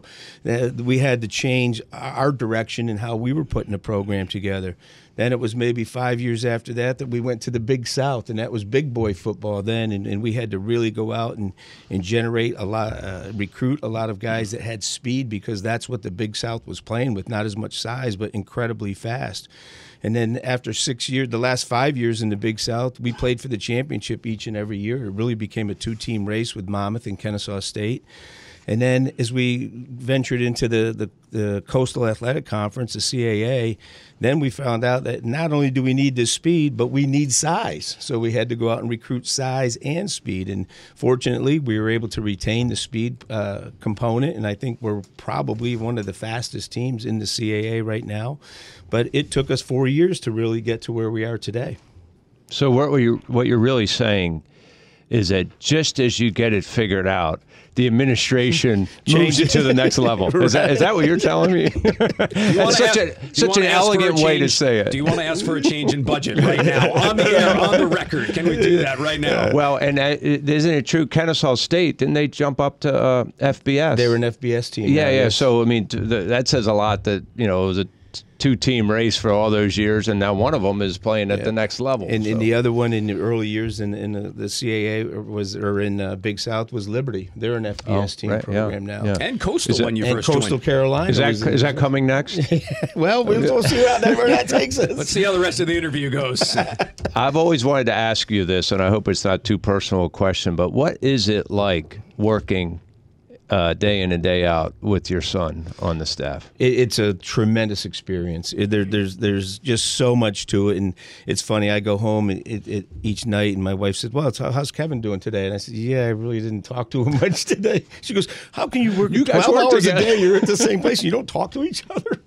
we had to change our direction in how we were putting a program together. Then it was maybe 5 years after that we went to the Big South, and that was big boy football then, and we had to really go out and generate a lot, recruit a lot of guys that had speed, because that's what the Big South was playing with, not as much size, but incredibly fast. And then after 6 years, the last 5 years in the Big South, we played for the championship each and every year. It really became a 2-team race with Monmouth and Kennesaw State. And then as we ventured into the Coastal Athletic Conference, the CAA, then we found out that not only do we need the speed, but we need size. So we had to go out and recruit size and speed. And fortunately, we were able to retain the speed component, and I think we're probably one of the fastest teams in the CAA right now. But it took us 4 years to really get to where we are today. So what you're really saying is that just as you get it figured out, the administration moves it to the next level. Right. Is that what you're telling me? That's such an elegant way to say it. Do you want to ask for a change in budget right now? On the air, on the record. Can we do that right now? Well, and isn't it true, Kennesaw State, didn't they jump up to FBS? They were an FBS team. Yeah. Yes. So, I mean, that says a lot that, it was a two-team race for all those years, and now one of them is playing at the next level. And the other one in the early years in the CAA in Big South was Liberty. They're an FBS team program now. Yeah. And Coastal when you first joined. Coastal Carolina. Is that coming next? Well, we'll see where that takes us. Let's see how the rest of the interview goes. I've always wanted to ask you this, and I hope it's not too personal a question, but what is it like working day in and day out with your son on the staff? It's a tremendous experience. There's just so much to it, and it's funny. I go home each night, and my wife said, "Well, how's Kevin doing today?" And I said, "Yeah, I really didn't talk to him much today." She goes, "How can you work 12 hours a day? You're at the same place, and you don't talk to each other."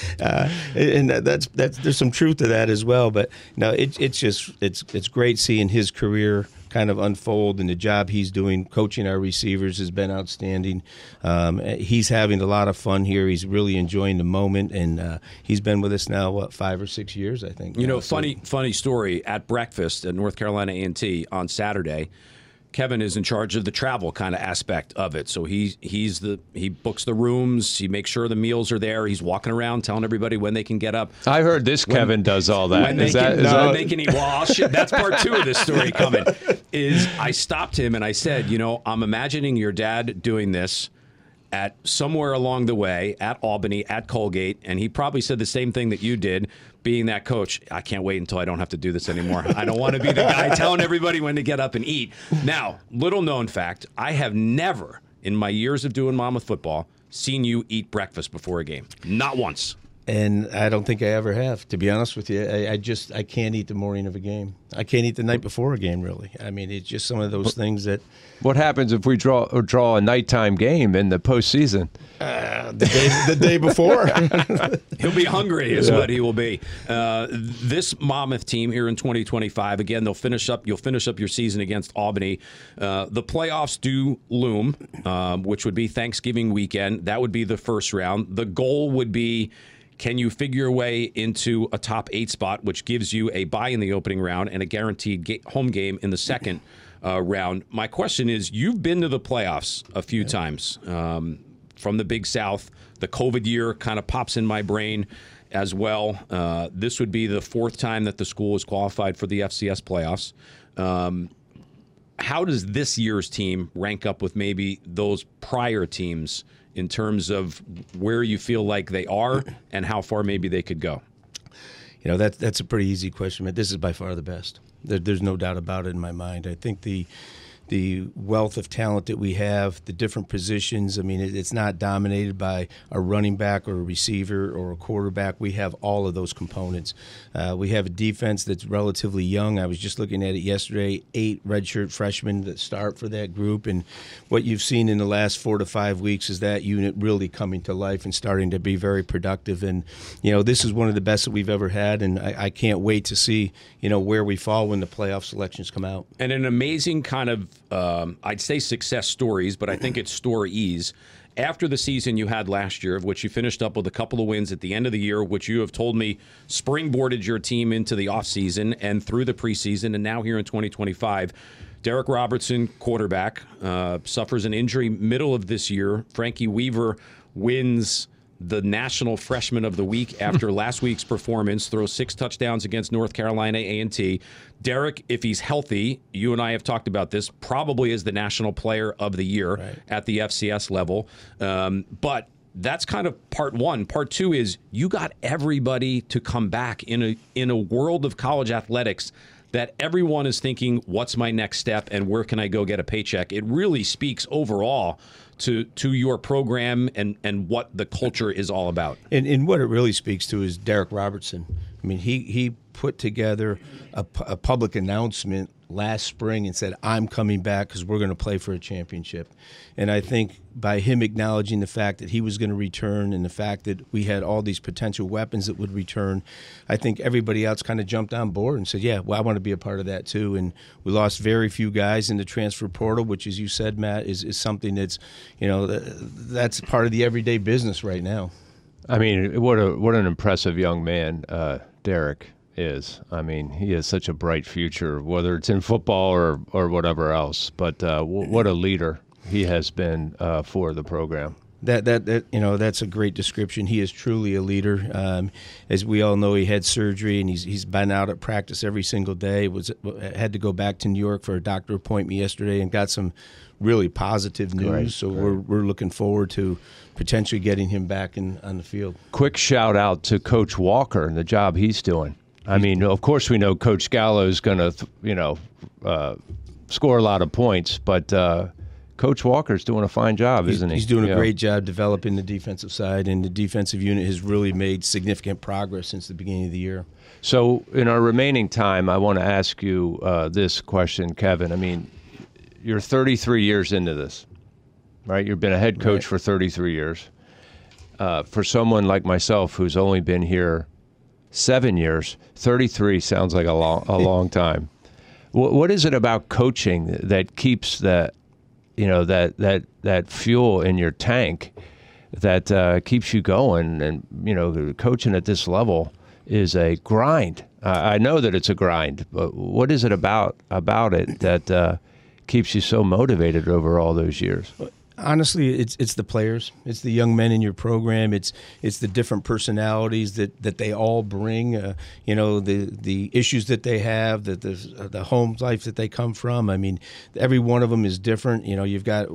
And there's some truth to that as well. But no, it's great seeing his career kind of unfold, and the job he's doing coaching our receivers has been outstanding. He's having a lot of fun here. He's really enjoying the moment, and he's been with us now 5 or 6 years, I think. Funny story. At breakfast at North Carolina A&T on Saturday, Kevin is in charge of the travel kind of aspect of it. So he books the rooms. He makes sure the meals are there. He's walking around telling everybody when they can get up. I heard Kevin does all that. When they can eat. Well, that's part 2 of this story coming. Is I stopped him and I said, I'm imagining your dad doing this at somewhere along the way at Albany, at Colgate, and he probably said the same thing that you did, being that coach. I can't wait until I don't have to do this anymore. I don't want to be the guy telling everybody when to get up and eat. Now, little known fact, I have never, in my years of doing Monmouth football, seen you eat breakfast before a game. Not once. And I don't think I ever have, to be honest with you. I can't eat the morning of a game. I can't eat the night before a game, really. I mean, it's just some of those things that... What happens if we draw a nighttime game in the postseason? The day before. He'll be hungry is what he will be. This Monmouth team here in 2025, again, you'll finish up your season against Albany. The playoffs do loom, which would be Thanksgiving weekend. That would be the first round. The goal would be... Can you figure your way into a top 8 spot, which gives you a bye in the opening round and a guaranteed home game in the second round? My question is, you've been to the playoffs a few times from the Big South. The COVID year kind of pops in my brain as well. This would be the 4th time that the school is qualified for the FCS playoffs. How does this year's team rank up with maybe those prior teams in terms of where you feel like they are and how far maybe they could go? That's a pretty easy question, but this is by far the best. There's no doubt about it in my mind. I think the wealth of talent that we have, the different positions, I mean, it's not dominated by a running back or a receiver or a quarterback. We have all of those components. We have a defense that's relatively young. I was just looking at it yesterday, 8 redshirt freshmen that start for that group. And what you've seen in the last 4 to 5 weeks is that unit really coming to life and starting to be very productive. And, this is one of the best that we've ever had. And I can't wait to see, where we fall when the playoff selections come out. And an amazing kind of I'd say success stories, but I think it's stories. After the season you had last year, of which you finished up with a couple of wins at the end of the year, which you have told me springboarded your team into the offseason and through the preseason, and now here in 2025, Derek Robertson, quarterback, suffers an injury middle of this year. Frankie Weaver wins the National Freshman of the Week after last week's performance, throws 6 touchdowns against North Carolina A&T. Derek, if he's healthy, you and I have talked about this, probably is the National Player of the Year at the FCS level. But that's kind of part 1. Part 2 is you got everybody to come back in a world of college athletics that everyone is thinking, what's my next step and where can I go get a paycheck? It really speaks overall to your program and what the culture is all about. And what it really speaks to is Derek Robertson. I mean, he put together a public announcement last spring and said, I'm coming back because we're going to play for a championship. And I think by him acknowledging the fact that he was going to return and the fact that we had all these potential weapons that would return, I think everybody else kind of jumped on board and said, yeah, well, I want to be a part of that too. And we lost very few guys in the transfer portal, which, as you said, Matt, is something that's, that's part of the everyday business right now. I mean, what an impressive young man Derek is. I mean, he has such a bright future, whether it's in football or whatever else. But what a leader he has been for the program. That's a great description. He is truly a leader. As we all know, he had surgery and he's been out at practice every single day. Had to go back to New York for a doctor appointment yesterday and got some really positive news. Great, so great. We're looking forward to potentially getting him back on the field. Quick shout out to Coach Walker and the job he's doing. I mean, of course we know Coach Gallo is going to, score a lot of points, but Coach Walker's doing a fine job, isn't he? He's doing a great job developing the defensive side, and the defensive unit has really made significant progress since the beginning of the year. So in our remaining time, I want to ask you this question, Kevin. I mean, you're 33 years into this, right? You've been a head coach for 33 years. For someone like myself who's only been here 7 years, 33 sounds like a long time. What is it about coaching that keeps that fuel in your tank that keeps you going? And coaching at this level is a grind. I know that it's a grind, but what is it about it that keeps you so motivated over all those years? Honestly, it's the players. It's the young men in your program. It's the different personalities that they all bring. The issues that they have, the home life that they come from. I mean, every one of them is different. You've got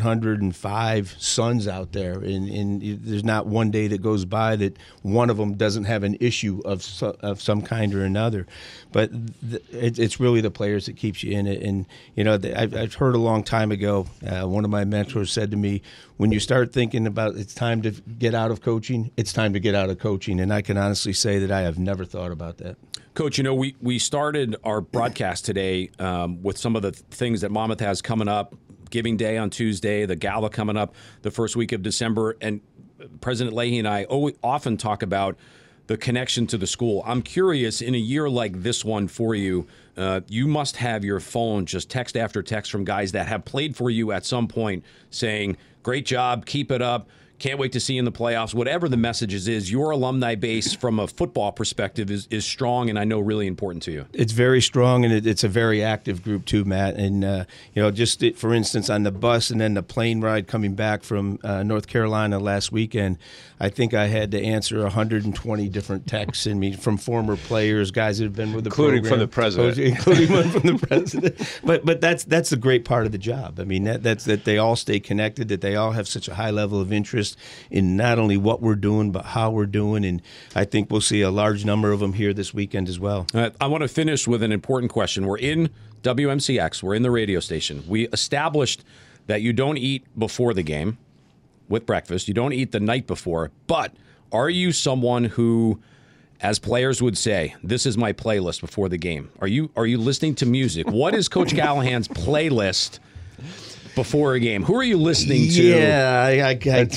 105 sons out there, and there's not one day that goes by that one of them doesn't have an issue of some kind or another. But it's really the players that keeps you in it. And I've heard a long time ago, one of my mentors said to me, when you start thinking about it's time to get out of coaching, it's time to get out of coaching. And I can honestly say that I have never thought about that. Coach, we started our broadcast today with some of the things that Monmouth has coming up. Giving Day on Tuesday, the gala coming up the first week of December. And President Leahy and I often talk about the connection to the school. I'm curious, in a year like this one for you, you must have your phone just text after text from guys that have played for you at some point saying, great job, keep it up, can't wait to see you in the playoffs. Whatever the messages is, your alumni base from a football perspective is strong and I know really important to you. It's very strong, and it's a very active group too, Matt. And, for instance, on the bus and then the plane ride coming back from North Carolina last weekend, I think I had to answer 120 different texts from former players, guys that have been with the including program. From the president. Including one from the president. But that's a great part of the job. I mean, that's that they all stay connected, that they all have such a high level of interest in not only what we're doing, but how we're doing. And I think we'll see a large number of them here this weekend as well. I want to finish with an important question. We're in WMCX. We're in the radio station. We established that you don't eat before the game with breakfast. You don't eat the night before. But are you someone who, as players would say, this is my playlist before the game? Are you listening to music? What is Coach Callahan's playlist before a game? Who are you listening to? Yeah, I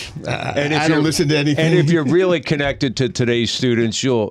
don't listen to anything. And if you're really connected to today's students, you'll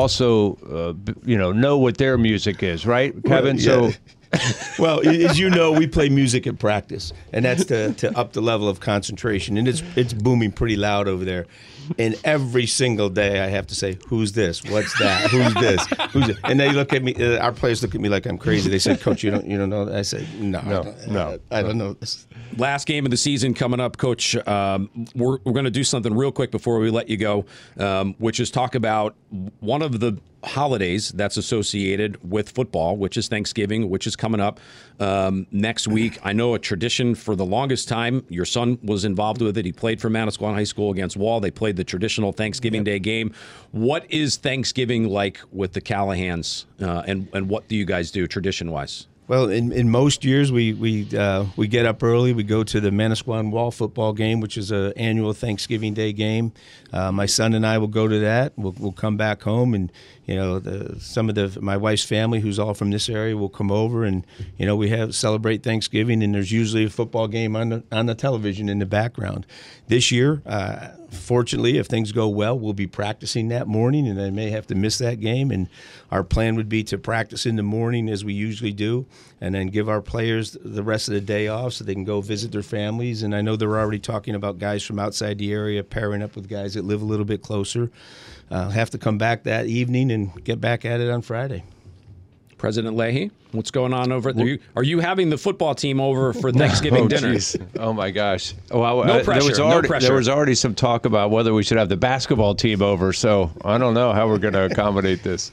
also know what their music is, right, Kevin? Well, yeah. Well, as you know, we play music at practice, and that's to up the level of concentration. And it's booming pretty loud over there. And every single day, I have to say, "Who's this? What's that? Who's this? Who's it?" And they look at me. Our players look at me like I'm crazy. They said, "Coach, you don't know that?" I said, "No, I don't know this." Last game of the season coming up, Coach. We're going to do something real quick before we let you go, which is talk about one of the holidays that's associated with football, which is Thanksgiving, which is coming up next week. I know a tradition for the longest time. Your son was involved with it. He played for Manasquan High School against Wall. They played the traditional Thanksgiving Day game. What is Thanksgiving like with the Callahans, and what do you guys do tradition-wise? Well, in most years, we get up early. We go to the Manasquan Wall football game, which is an annual Thanksgiving Day game. My son and I will go to that. We'll come back home, and my wife's family, who's all from this area, will come over, and we celebrate Thanksgiving. And there's usually a football game on the television in the background. This year, fortunately, if things go well, we'll be practicing that morning, and I may have to miss that game. And our plan would be to practice in the morning as we usually do, and then give our players the rest of the day off so they can go visit their families. And I know they're already talking about guys from outside the area pairing up with guys that live a little bit closer. Have to come back that evening and get back at it on Friday. President Leahy, what's going on over there? Are you having the football team over for Thanksgiving dinner? Geez. Oh, my gosh. Well, no pressure. There was already some talk about whether we should have the basketball team over, so I don't know how we're going to accommodate this.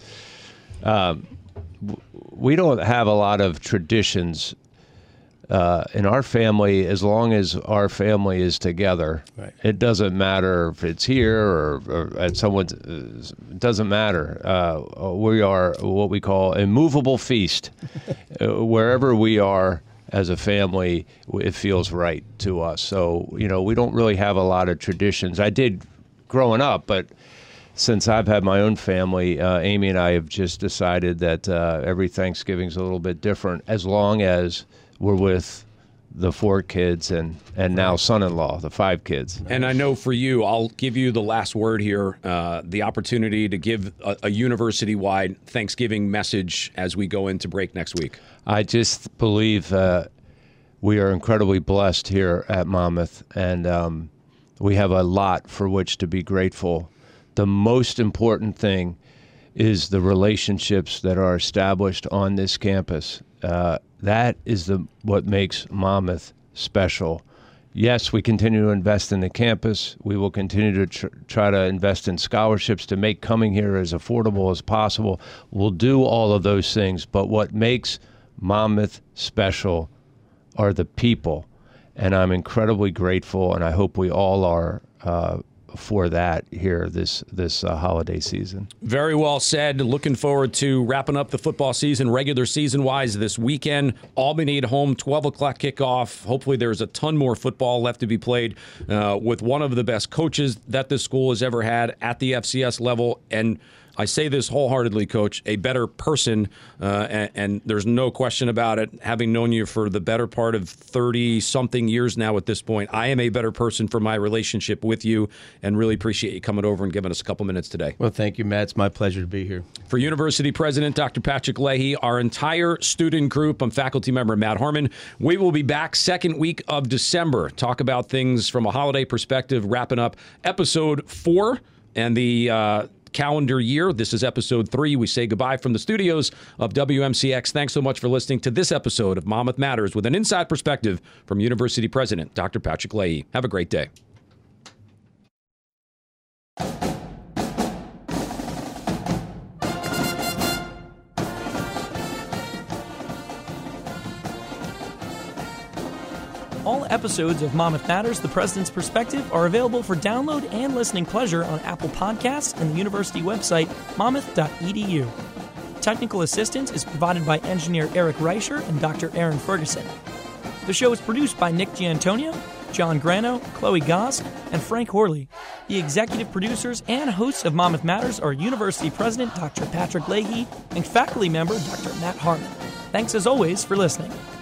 We don't have a lot of traditions in our family. As long as our family is together, right. It doesn't matter if it's here or at someone's. It doesn't matter. We are what we call a movable feast. Wherever we are as a family, it feels right to us. So we don't really have a lot of traditions. I did growing up, but since I've had my own family, Amy and I have just decided that every Thanksgiving's a little bit different, as long as we're with the 4 kids and now son-in-law, the 5 kids. And I know for you, I'll give you the last word here, the opportunity to give a university-wide Thanksgiving message as we go into break next week. I just believe we are incredibly blessed here at Monmouth, and we have a lot for which to be grateful. The most important thing is the relationships that are established on this campus. That is what makes Monmouth special. Yes, we continue to invest in the campus. We will continue to try to invest in scholarships to make coming here as affordable as possible. We'll do all of those things, but what makes Monmouth special are the people. And I'm incredibly grateful, and I hope we all are for that here this holiday season. Very well said. Looking forward to wrapping up the football season, regular season-wise, this weekend. Albany at home, 12 o'clock kickoff. Hopefully there's a ton more football left to be played with one of the best coaches that this school has ever had at the FCS level. And I say this wholeheartedly, Coach, a better person, and there's no question about it. Having known you for the better part of 30-something years now at this point, I am a better person for my relationship with you, and really appreciate you coming over and giving us a couple minutes today. Well, thank you, Matt. It's my pleasure to be here. For University President Dr. Patrick Leahy, our entire student group, I'm faculty member Matt Harmon. We will be back second week of December. Talk about things from a holiday perspective, wrapping up episode 4 and the calendar year. This is episode 3. We say goodbye from the studios of WMCX. Thanks so much for listening to this episode of Monmouth Matters with an inside perspective from University President Dr. Patrick Leahy. Have a great day. All episodes of Monmouth Matters, The President's Perspective, are available for download and listening pleasure on Apple Podcasts and the university website, monmouth.edu. Technical assistance is provided by engineer Eric Reicher and Dr. Aaron Ferguson. The show is produced by Nick Giantonio, John Grano, Chloe Goss, and Frank Horley. The executive producers and hosts of Monmouth Matters are University President Dr. Patrick Leahy and faculty member Dr. Matt Harmon. Thanks as always for listening.